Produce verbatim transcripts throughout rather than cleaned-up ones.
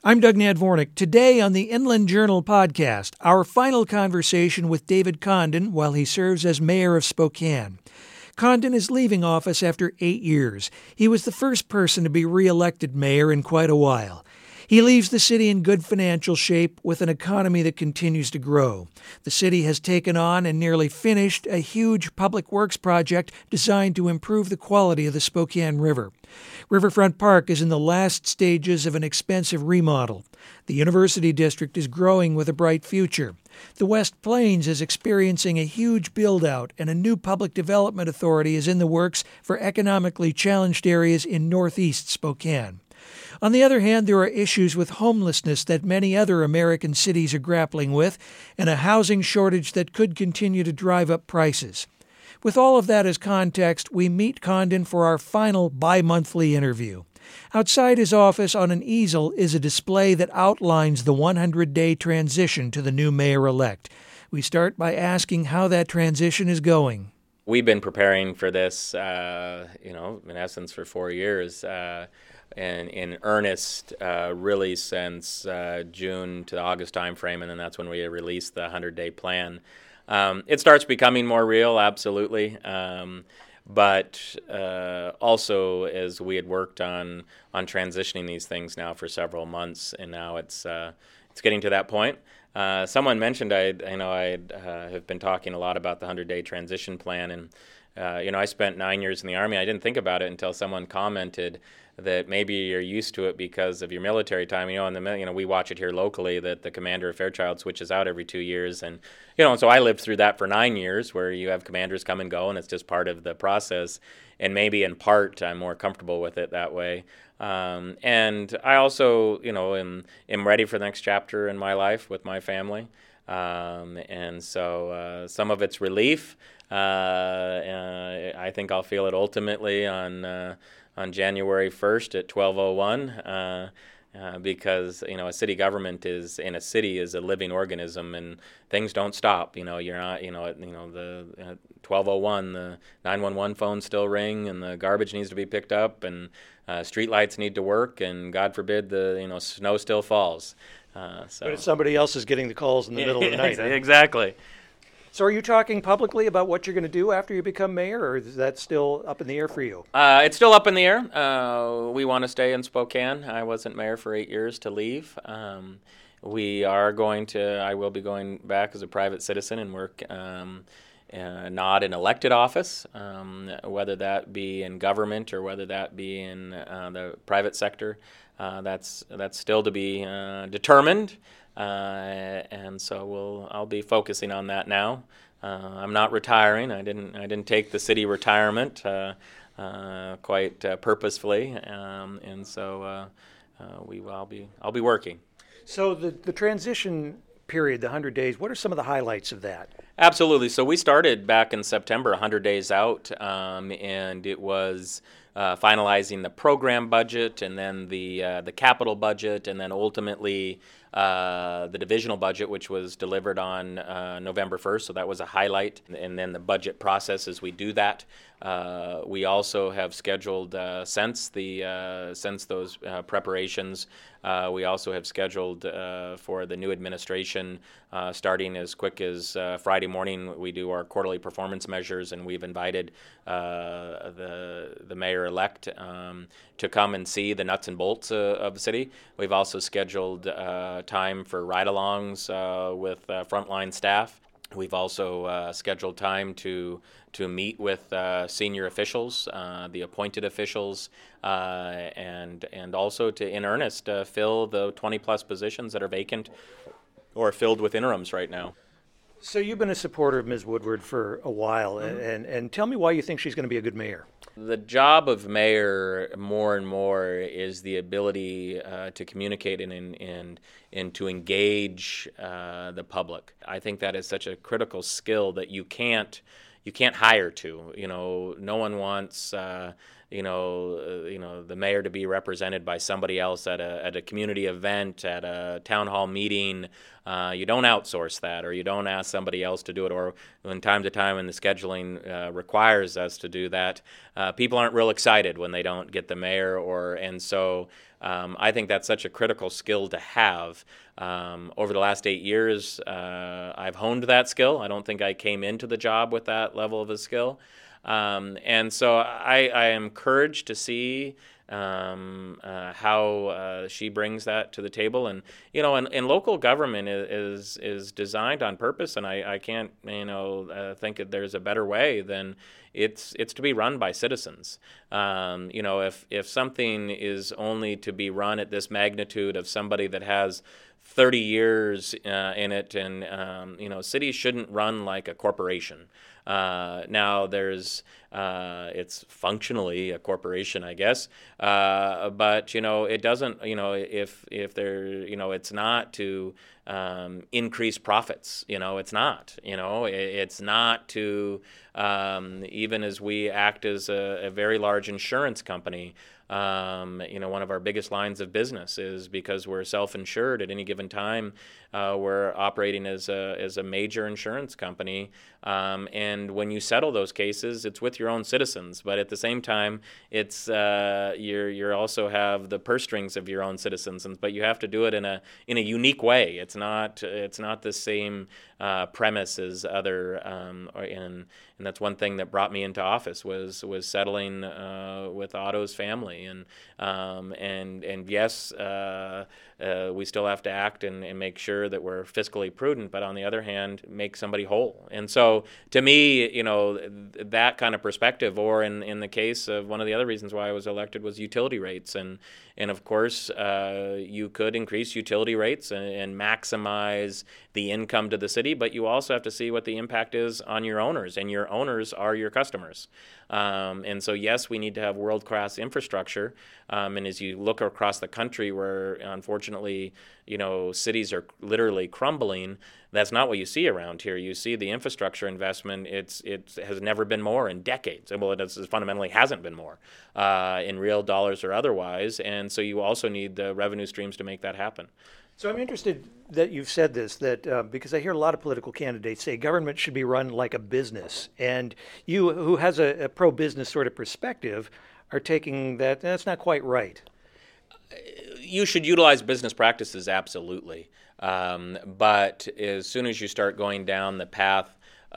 I'm Doug Nadvornik. Today on the Inland Journal podcast, our final conversation with David Condon while he serves as mayor of Spokane. Condon is leaving office after eight years. He was the first person to be re-elected mayor in quite a while. He leaves the city in good financial shape with an economy that continues to grow. The city has taken on and nearly finished a huge public works project designed to improve the quality of the Spokane River. Riverfront Park is in the last stages of an expensive remodel. The University District is growing with a bright future. The West Plains is experiencing a huge build-out, and a new public development authority is in the works for economically challenged areas in northeast Spokane. On the other hand, there are issues with homelessness that many other American cities are grappling with, and a housing shortage that could continue to drive up prices. With all of that as context, we meet Condon for our final bi-monthly interview. Outside his office on an easel is a display that outlines the one hundred day transition to the new mayor-elect. We start by asking how that transition is going. We've been preparing for this, uh, you know, in essence for four years. Uh, And in earnest, uh, really since uh, June to the August timeframe, and then that's when we released the one hundred day plan. Um, it starts becoming more real, absolutely, um, but uh, also as we had worked on on transitioning these things now for several months, and now it's uh, it's getting to that point. Uh, someone mentioned I, you know, I uh, have been talking a lot about the one hundred day transition plan, and uh, you know, I spent nine years in the Army. I didn't think about it until someone commented that maybe you're used to it because of your military time. You know, in the you know we watch it here locally that the commander of Fairchild switches out every two years, and you know, so I lived through that for nine years, where you have commanders come and go, and it's just part of the process. And maybe in part, I'm more comfortable with it that way. Um, and I also, you know, am am ready for the next chapter in my life with my family. Um, and so uh, some of it's relief. Uh, uh, I think I'll feel it ultimately on. Uh, on January first at twelve oh one, uh, uh, because, you know, a city government is, in a city is a living organism, and things don't stop. You know, you're not, you know, you know, the uh, twelve oh one, the nine one one phones still ring, and the garbage needs to be picked up, and uh, street lights need to work, and God forbid the, you know, snow still falls. Uh, so. But if somebody else is getting the calls in the middle of the night. Exactly. So are you talking publicly about what you're going to do after you become mayor, or is that still up in the air for you? Uh, it's still up in the air. Uh, we want to stay in Spokane. I wasn't mayor for eight years to leave. Um, we are going to, I will be going back as a private citizen and work um, uh, not in elected office, um, whether that be in government or whether that be in uh, the private sector. Uh, that's that's still to be uh, determined. Uh, and so we'll I'll be focusing on that now. Uh, I'm not retiring. I didn't I didn't take the city retirement uh, uh, quite uh, purposefully, um, and so uh, uh, we I'll be I'll be working. So the the transition period, the one hundred days. What are some of the highlights of that? Absolutely. So we started back in September, one hundred days out, um, and it was. Uh, finalizing the program budget, and then the uh, the capital budget, and then ultimately uh, the divisional budget, which was delivered on uh, November first. So that was a highlight. And then the budget process as we do that. Uh, we also have scheduled uh, since the uh, since those uh, preparations. Uh, we also have scheduled uh, for the new administration uh, starting as quick as uh, Friday morning. We do our quarterly performance measures, and we've invited uh, the the mayor-elect um, to come and see the nuts and bolts uh, of the city. We've also scheduled uh, time for ride-alongs uh, with uh, frontline staff. We've also uh, scheduled time to to meet with uh, senior officials, uh, the appointed officials, uh, and and also to, in earnest, uh, fill the twenty plus positions that are vacant or filled with interims right now. So you've been a supporter of Miz Woodward for a while, mm-hmm. and, and tell me why you think she's going to be a good mayor. The job of mayor, more and more, is the ability uh, to communicate and, and, and to engage uh, the public. I think that is such a critical skill that you can't you can't hire to. You know, no one wants uh, you know uh, you know the mayor to be represented by somebody else at a at a community event, at a town hall meeting. Uh, you don't outsource that, or you don't ask somebody else to do it, or when time to time when the scheduling uh, requires us to do that, uh, people aren't real excited when they don't get the mayor, or and so Um, I think that's such a critical skill to have. Um, over the last eight years, uh, I've honed that skill. I don't think I came into the job with that level of a skill. Um, and so I, I am encouraged to see um, uh, how uh, she brings that to the table. And, you know, and, and local government is, is is designed on purpose, and I, I can't, you know, uh, think that there's a better way than it's it's to be run by citizens. Um, you know, if, if something is only to be run at this magnitude of somebody that has thirty years uh, in it, and, um, you know, cities shouldn't run like a corporation. Uh, now there's, uh, it's functionally a corporation, I guess, uh, but, you know, it doesn't, you know, if, if there, you know, it's not to um, increase profits, you know, it's not, you know, it, it's not to, um, even as we act as a, a very large insurance company, Um, you know, one of our biggest lines of business is because we're self-insured at any given time. Uh, we're operating as a as a major insurance company, um, and when you settle those cases, it's with your own citizens. But at the same time, it's uh, you're you also have the purse strings of your own citizens, and, but you have to do it in a in a unique way. It's not it's not the same uh, premise as other, um, and and that's one thing that brought me into office was was settling uh, with Otto's family. And um, and and yes, uh, uh, we still have to act and, and make sure that we're fiscally prudent, but on the other hand, make somebody whole. And so, to me, you know, th- that kind of perspective, or in, in the case of one of the other reasons why I was elected was utility rates, and and of course, uh, you could increase utility rates and, and maximize the income to the city, but you also have to see what the impact is on your owners, and your owners are your customers. Um, and so, yes, we need to have world-class infrastructure. Um, and as you look across the country where, unfortunately, you know, cities are literally crumbling, that's not what you see around here. You see the infrastructure investment, it's it has never been more in decades. Well, it has, fundamentally hasn't been more uh, in real dollars or otherwise. And so you also need the revenue streams to make that happen. So I'm interested that you've said this, that uh, because I hear a lot of political candidates say government should be run like a business. And you, who has a, a pro-business sort of perspective, are taking that, that's not quite right. You should utilize business practices, absolutely. Um, but as soon as you start going down the path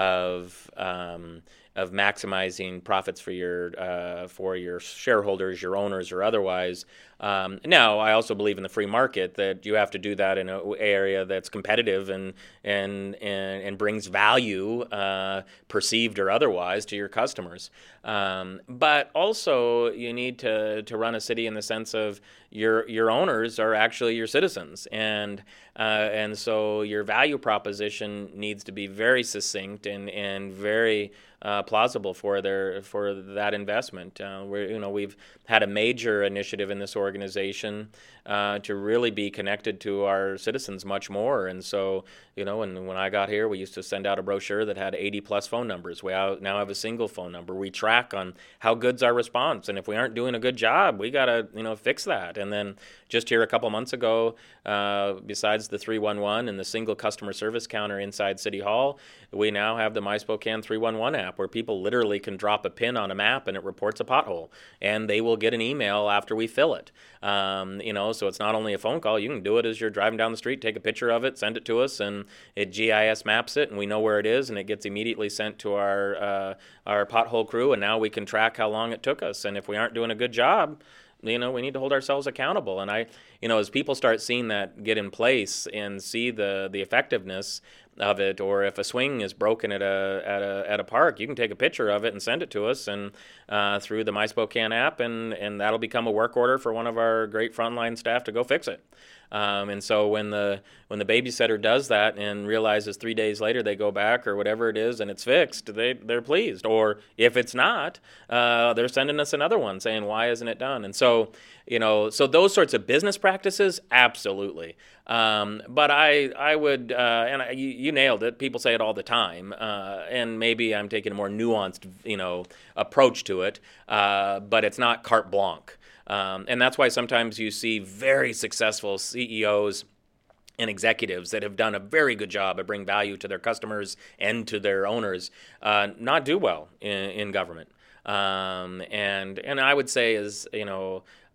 of um, of maximizing profits for your uh, for your shareholders, your owners, or otherwise. Um, now, I also believe in the free market, that you have to do that in an area that's competitive and and and, and brings value, uh, perceived or otherwise, to your customers. Um, but also, you need to to run a city in the sense of your your owners are actually your citizens, and uh, and so your value proposition needs to be very succinct and and very Uh, plausible for their for that investment. Uh, we're, you know, we've had a major initiative in this organization uh, to really be connected to our citizens much more. And so, you know, and when I got here, we used to send out a brochure that had eighty plus phone numbers. We now have a single phone number. We track on how good's our response, and if we aren't doing a good job, we gotta, you know, fix that. And then just here a couple months ago, uh, besides the three one one and the single customer service counter inside City Hall, we now have the My Spokane three one one app, where people literally can drop a pin on a map and it reports a pothole, and they will get an email after we fill it. Um, you know, so it's not only a phone call. You can do it as you're driving down the street, take a picture of it, send it to us, and it G I S maps it, and we know where it is, and it gets immediately sent to our uh, our pothole crew, and now we can track how long it took us. And if we aren't doing a good job, you know, we need to hold ourselves accountable. And I, you know, as people start seeing that get in place and see the the effectiveness of it, or if a swing is broken at a at a at a park, you can take a picture of it and send it to us, and uh, through the My Spokane app, and and that'll become a work order for one of our great frontline staff to go fix it. Um, and so when the when the babysitter does that and realizes three days later they go back or whatever it is and it's fixed, they they're pleased. Or if it's not, uh, they're sending us another one saying, why isn't it done? And so, you know, so those sorts of business practices, absolutely. Um, but I I would uh, and I, you, you nailed it. People say it all the time, uh, and maybe I'm taking a more nuanced, you know, approach to it. Uh, but it's not carte blanche. Um, and that's why sometimes you see very successful C E Os and executives that have done a very good job at bringing value to their customers and to their owners uh, not do well in, in government. Um, and and I would say is, you know,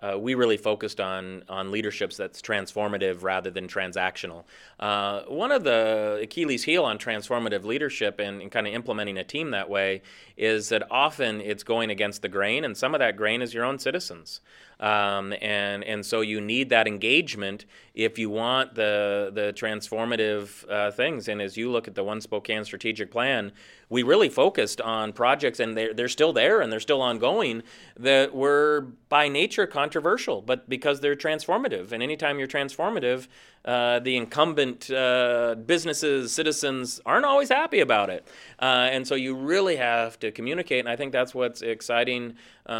uh, we really focused on on leadership that's transformative rather than transactional. Uh, one of the Achilles' heel on transformative leadership and, and kind of implementing a team that way is that often it's going against the grain, and some of that grain is your own citizens. Um, and and so you need that engagement if you want the the transformative uh, things. And as you look at the One Spokane strategic plan, we really focused on projects, and they're, they're still there and they're still ongoing, that were by nature controversial, but because they're transformative. And anytime you're transformative, uh, the incumbent uh, businesses, citizens aren't always happy about it. Uh, and so you really have to communicate, and I think that's what's exciting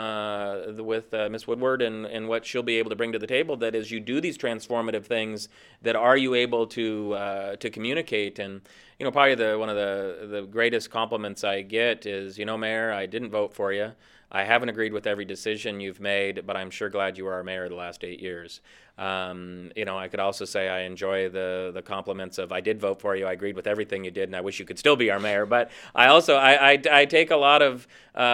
uh, with uh, Miz Woodward and, and what she'll be able to bring to the table, that as you do these transformative things, that are you able to uh, to communicate. And you know, probably the one of the, the greatest compliments I get is, you know, Mayor, I didn't vote for you. I haven't agreed with every decision you've made, but I'm sure glad you were our mayor the last eight years. Um, you know, I could also say I enjoy the the compliments of, I did vote for you, I agreed with everything you did, and I wish you could still be our mayor. But I also I I, I take a lot of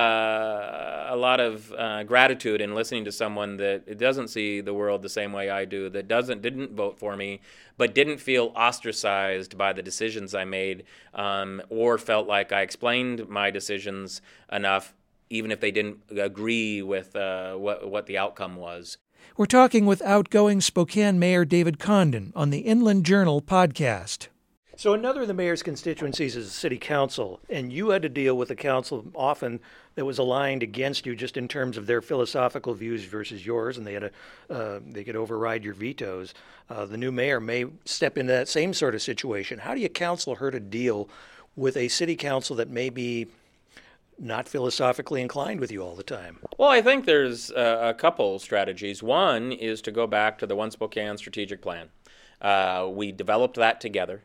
uh, a lot of uh, gratitude in listening to someone that doesn't see the world the same way I do, that doesn't didn't vote for me, but didn't feel ostracized by the decisions I made, um, or felt like I explained my decisions enough, even if they didn't agree with uh, what what the outcome was. We're talking with outgoing Spokane Mayor David Condon on the Inland Journal podcast. So another of the mayor's constituencies is the city council, and you had to deal with a council often that was aligned against you just in terms of their philosophical views versus yours, and they had a, uh, they could override your vetoes. Uh, the new mayor may step into that same sort of situation. How do you counsel her to deal with a city council that may be not philosophically inclined with you all the time? Well, I think there's a, a couple strategies. One is to go back to the One Spokane strategic plan. Uh, we developed that together.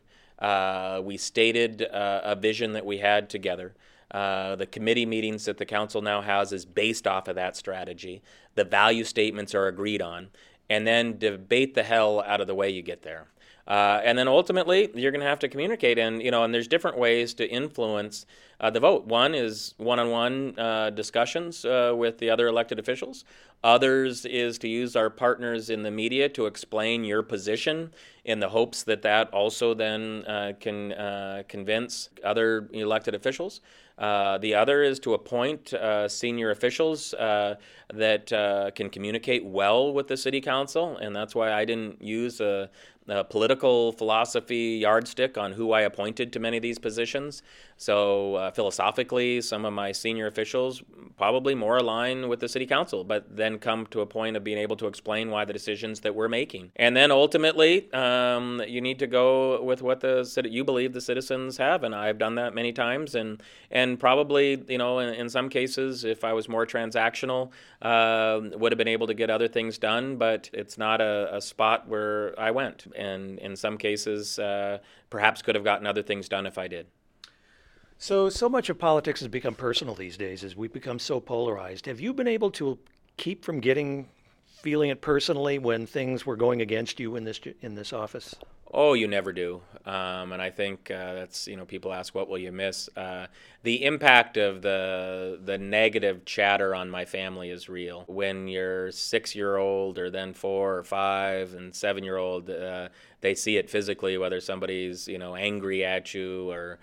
Uh, we stated uh, a vision that we had together. Uh, the committee meetings that the council now has is based off of that strategy. The value statements are agreed on. And then debate the hell out of the way you get there. Uh, and then ultimately, you're going to have to communicate, and you know, and there's different ways to influence uh, the vote. One is one-on-one uh, discussions uh, with the other elected officials. Others is to use our partners in the media to explain your position, in the hopes that that also then uh, can uh, convince other elected officials. Uh, the other is to appoint uh, senior officials uh, that uh, can communicate well with the city council, and that's why I didn't use a, a political philosophy yardstick on who I appointed to many of these positions. So uh, philosophically, some of my senior officials probably more align with the city council, but then come to a point of being able to explain why the decisions that we're making. And then ultimately, um, you need to go with what the you believe the citizens have, and I've done that many times. And and probably, you know, in, in some cases, if I was more transactional, uh, would have been able to get other things done. But it's not a, a spot where I went, and in some cases, uh, perhaps could have gotten other things done if I did. So, so much of politics has become personal these days as we've become so polarized. Have you been able to keep from getting, feeling it personally when things were going against you in this in this office? Oh, you never do. Um, and I think uh, that's, you know, people ask, what will you miss? Uh, the impact of the the negative chatter on my family is real. When you're six-year-old or then four or five and seven-year-old, uh, they see it physically, whether somebody's, you know, angry at you or,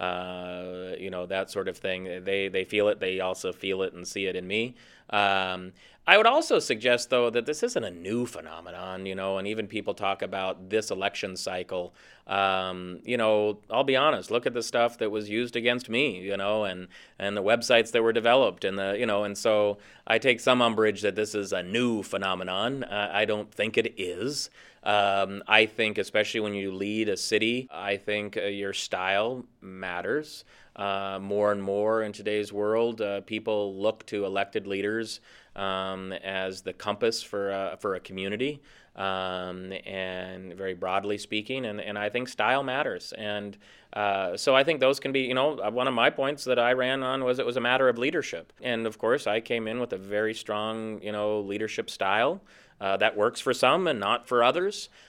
uh, you know, that sort of thing. They, they feel it. They also feel it and see it in me. Um, I would also suggest, though, that this isn't a new phenomenon, you know, and even people talk about this election cycle. Um, you know, I'll be honest, look at the stuff that was used against me, you know, and, and the websites that were developed and the, you know, and so I take some umbrage that this is a new phenomenon. Uh, I don't think it is. Um, I think, especially when you lead a city, I think uh, your style matters. Uh, more and more in today's world, uh, people look to elected leaders um, as the compass for uh, for a community, um, and very broadly speaking, and, and I think style matters. And uh, so I think those can be, you know, one of my points that I ran on was it was a matter of leadership. And of course, I came in with a very strong, you know, leadership style. Uh, that works for some and not for others.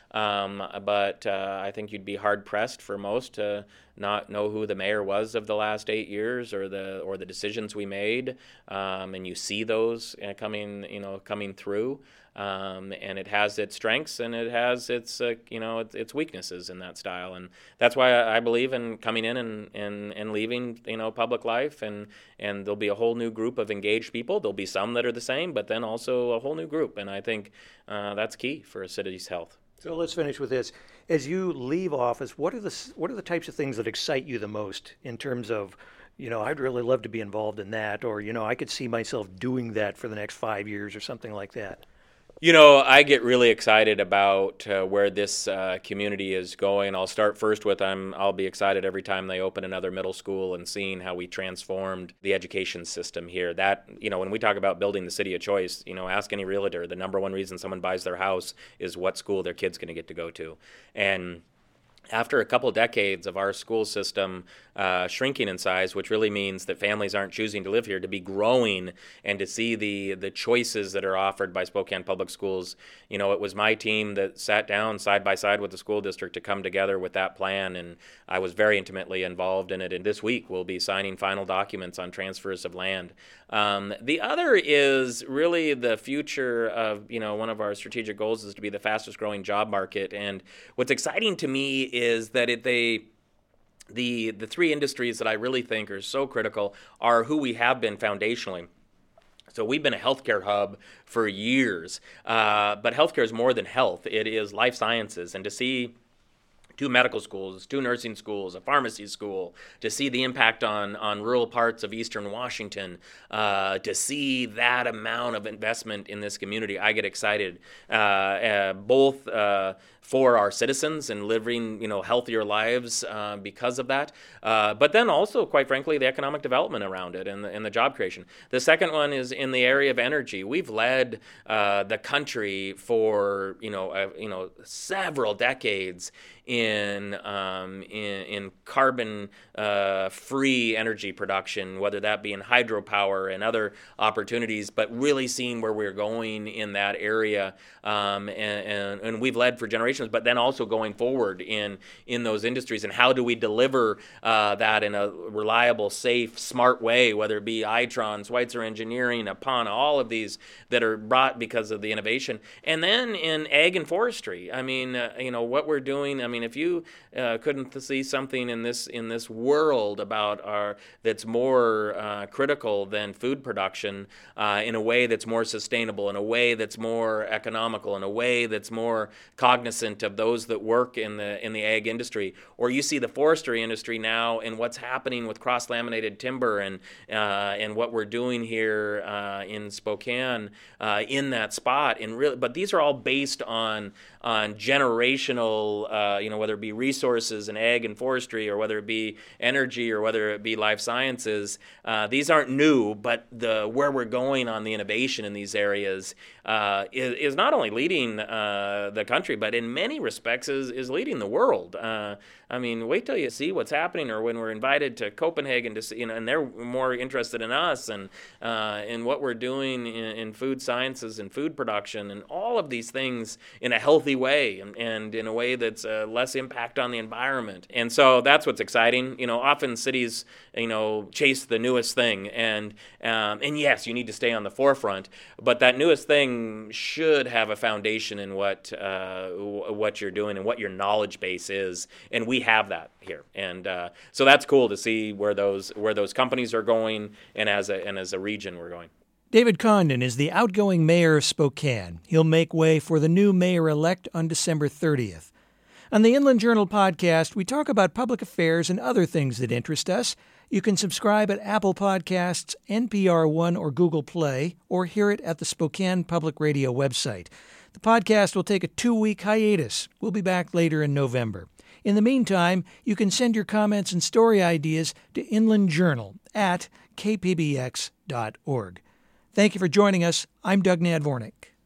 Um, but uh, I think you'd be hard pressed for most to not know who the mayor was of the last eight years or the or the decisions we made. Um, and you see those uh, coming, you know, coming through. Um, and it has its strengths and it has its, uh, you know, its, its weaknesses in that style. And that's why I believe in coming in and, and, and leaving, you know, public life. And, and there'll be a whole new group of engaged people. There'll be some that are the same, but then also a whole new group. And I think uh, that's key for a city's health. So let's finish with this. As you leave office, what are the what are the types of things that excite you the most in terms of, you know, I'd really love to be involved in that, or, you know, I could see myself doing that for the next five years or something like that? You know, I get really excited about uh, where this uh, community is going. I'll start first with I'm, I'll be excited every time they open another middle school and seeing how we transformed the education system here. That, you know, when we talk about building the city of choice, you know, ask any realtor, the number one reason someone buys their house is what school their kid's going to get to go to. And after a couple decades of our school system uh, shrinking in size, which really means that families aren't choosing to live here, to be growing and to see the the choices that are offered by Spokane Public Schools, you know, it was my team that sat down side by side with the school district to come together with that plan, and I was very intimately involved in it. And this week we'll be signing final documents on transfers of land. Um, the other is really the future of, you know, one of our strategic goals is to be the fastest growing job market. And what's exciting to me is that it, they the the three industries that I really think are so critical are who we have been foundationally. So we've been a healthcare hub for years, uh, but healthcare is more than health. It is life sciences, and to see two medical schools, two nursing schools, a pharmacy school, to see the impact on, on rural parts of eastern Washington, uh, to see that amount of investment in this community, I get excited, uh, uh, both uh, for our citizens and living, you know, healthier lives uh, because of that, uh, but then also, quite frankly, the economic development around it and the, and the job creation. The second one is in the area of energy. We've led uh, the country for, you know, uh, you know, several decades in um, in, in carbon-free uh, energy production, whether that be in hydropower and other opportunities, but really seeing where we're going in that area. Um, and, and, and we've led for generations, but then also going forward in, in those industries. And how do we deliver uh, that in a reliable, safe, smart way, whether it be Itron, Schweitzer Engineering, Apana, all of these that are brought because of the innovation. And then in ag and forestry, I mean, uh, you know, what we're doing, I mean, if you uh, couldn't see something in this in this world about our that's more uh, critical than food production uh, in a way that's more sustainable, in a way that's more economical, in a way that's more cognizant of those that work in the in the ag industry, or you see the forestry industry now and what's happening with cross-laminated timber and uh, and what we're doing here uh, in Spokane uh, in that spot. And really, but these are all based on on generational, uh, you know, whether it be resources and ag and forestry, or whether it be energy, or whether it be life sciences. Uh, these aren't new, but the where we're going on the innovation in these areas uh, is, is not only leading uh, the country, but in many respects is, is leading the world. Uh, I mean, wait till you see what's happening, or when we're invited to Copenhagen to see, you know, and they're more interested in us and uh, in what we're doing in, in food sciences and food production and all of these things in a healthy way and, and in a way that's uh, less impact on the environment. And so that's what's exciting. You know, often cities, you know, chase the newest thing, and um, and yes, you need to stay on the forefront, but that newest thing should have a foundation in what uh, what you're doing and what your knowledge base is, and we have that here. And uh, so that's cool to see where those where those companies are going, and as a and as a region we're going. David Condon is the outgoing mayor of Spokane. He'll make way for the new mayor-elect on December thirtieth. On the Inland Journal podcast, we talk about public affairs and other things that interest us. You can subscribe at Apple Podcasts, N P R One, or Google Play, or hear it at the Spokane Public Radio website. The podcast will take a two-week hiatus. We'll be back later in November. In the meantime, you can send your comments and story ideas to Inland Journal at k p b x dot org. Thank you for joining us. I'm Doug Nadvornik.